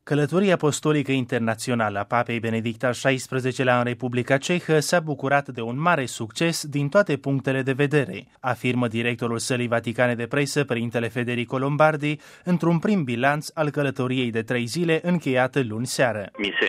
Călătoria apostolică internațională a Papei Benedict al XVI-lea în Republica Cehă s-a bucurat de un mare succes din toate punctele de vedere, afirmă directorul Sălii Vaticane de Presă, Părintele Federico Lombardi, într-un prim bilanț al călătoriei de 3 zile încheiată luni seară.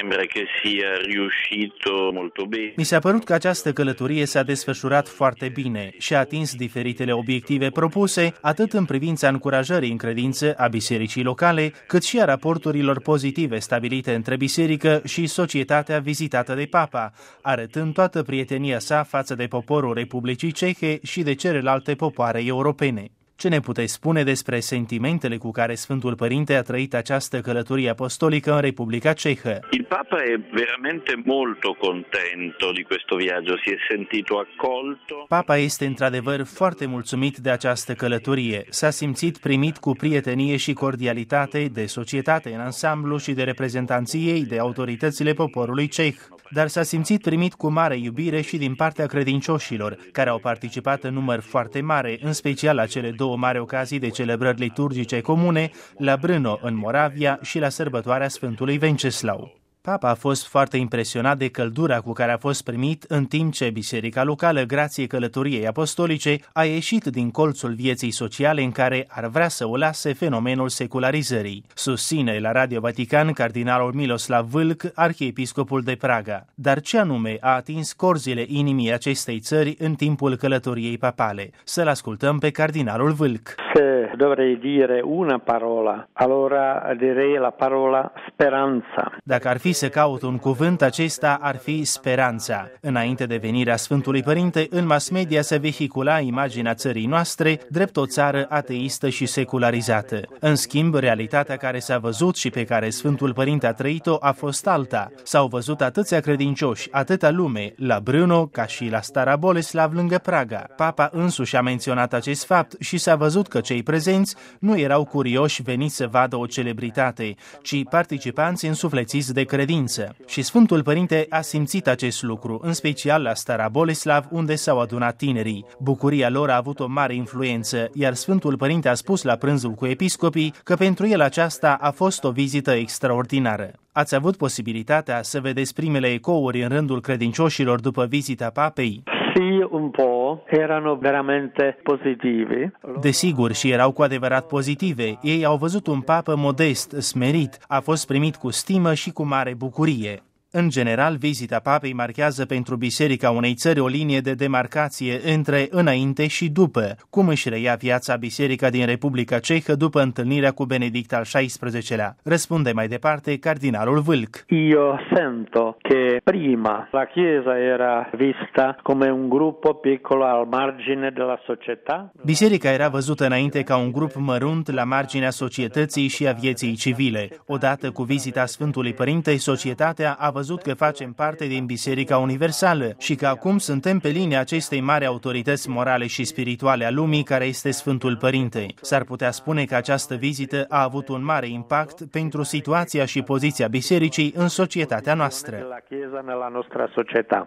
Mi s-a părut că această călătorie s-a desfășurat foarte bine și a atins diferitele obiective propuse, atât în privința încurajării în credință a bisericii locale, cât și a raporturilor pozitive stabilite între biserică și societatea vizitată de Papa, arătând toată prietenia sa față de poporul Republicii Cehe și de celelalte popoare europene. Ce ne puteți spune despre sentimentele cu care Sfântul Părinte a trăit această călătorie apostolică în Republica Cehă? Il Papa è veramente molto contento di questo viaggio, si è sentito accolto. Papa este într-adevăr foarte mulțumit de această călătorie. S-a simțit primit cu prietenie și cordialitate de societate în ansamblu și de reprezentanții ei, de autoritățile poporului ceh. Dar s-a simțit primit cu mare iubire și din partea credincioșilor, care au participat în număr foarte mare, în special la cele 2 mari ocazii de celebrări liturgice comune, la Brno, în Moravia, și la sărbătoarea Sfântului Venceslau. Papa a fost foarte impresionat de căldura cu care a fost primit, în timp ce biserica locală, grație călătoriei apostolice, a ieșit din colțul vieții sociale în care ar vrea să o lase fenomenul secularizării. Susține la Radio Vatican cardinalul Miloslav Vlk, arhiepiscopul de Praga. Dar ce anume a atins corzile inimii acestei țări în timpul călătoriei papale? Să-l ascultăm pe cardinalul Vlk. Se dovrei dire una parola, allora direi la parola speranza. Dacă ar fi să caut un cuvânt, acesta ar fi speranța. Înainte de venirea Sfântului Părinte, în mass media se vehicula imaginea țării noastre drept o țară ateistă și secularizată. În schimb, realitatea care s-a văzut și pe care Sfântul Părinte a trăit-o a fost alta. S-au văzut atâția credincioși, atâta lume, la Brno ca și la Stara Boleslav lângă Praga. Papa însuși a menționat acest fapt și s-a văzut că cei prezenți nu erau curioși veniți să vadă o celebritate, ci participanți însuflețiți de credință. Și Sfântul Părinte a simțit acest lucru, în special la Stara Boleslav, unde s-au adunat tinerii. Bucuria lor a avut o mare influență, iar Sfântul Părinte a spus la prânzul cu episcopii că pentru el aceasta a fost o vizită extraordinară. Ați avut posibilitatea să vedeți primele ecouri în rândul credincioșilor după vizita Papei? Sì, un po', erano veramente positivi. Desigur, și erau cu adevărat pozitive. Ei au văzut un papă modest, smerit, a fost primit cu stimă și cu mare bucurie. În general, vizita papei marchează pentru biserica unei țări o linie de demarcație între înainte și după. Cum își reia viața biserica din Republica Cehă după întâlnirea cu Benedict al XVI-lea? Răspunde mai departe cardinalul Vlk. Io sento che prima la Chiesa era vista come un gruppo piccolo al margine della società. Biserica era văzută înainte ca un grup mărunt la marginea societății și a vieții civile. Odată cu vizita Sfântului Părinte, societatea a văzut că facem parte din Biserica Universală și că acum suntem pe linia acestei mari autorități morale și spirituale a lumii, care este Sfântul Părinte. S-ar putea spune că această vizită a avut un mare impact pentru situația și poziția bisericii în societatea noastră.